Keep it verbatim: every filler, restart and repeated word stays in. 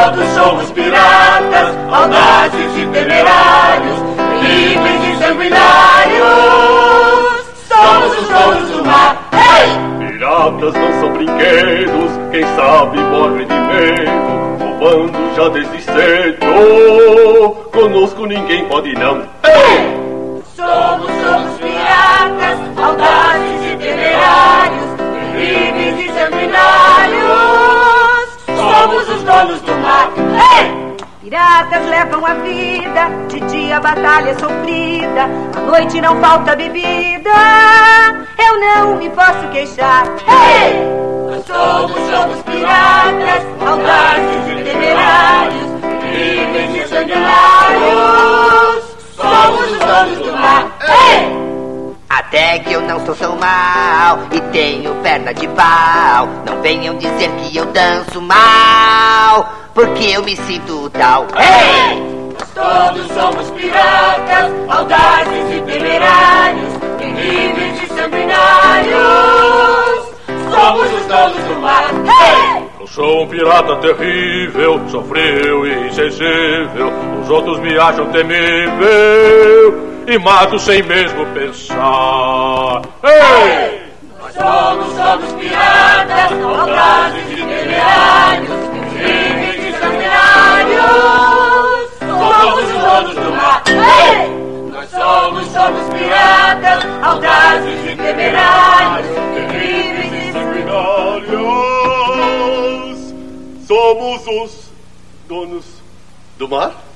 Todos somos piratas, audazes e temerários, livres e sanguinários. Somos os donos do mar. Hey! Piratas não são brinquedos, quem sabe morre de medo, roubando já desde cedo. Conosco ninguém pode não. Hey! Somos, somos piratas, audazes e temerários, livres e sanguinários. Somos os donos do mar. Hey! Piratas levam a vida, de dia a batalha é sofrida, à noite não falta bebida, eu não me posso queixar. Hey! Nós somos, somos piratas, audazes e temerários, livres e sanguinários. Somos os donos do mar. Hey! Até que eu não sou tão mal e tenho perna de pau, não venham dizer que eu danço mal, porque eu me sinto tal. Hey! Nós todos somos piratas, audazes e temerários, livres e sanguinários. Somos os donos do mar. Hey! Eu sou um pirata terrível, sou frio e insensível, os outros me acham temível e mato sem mesmo pensar. Hey! Nós somos, somos piratas, audazes e temerários, livres e sanguinários. Somos os donos do mar. Hey! Nós somos, somos piratas, audazes e temerários, livres e sanguinários. Somos os donos do mar?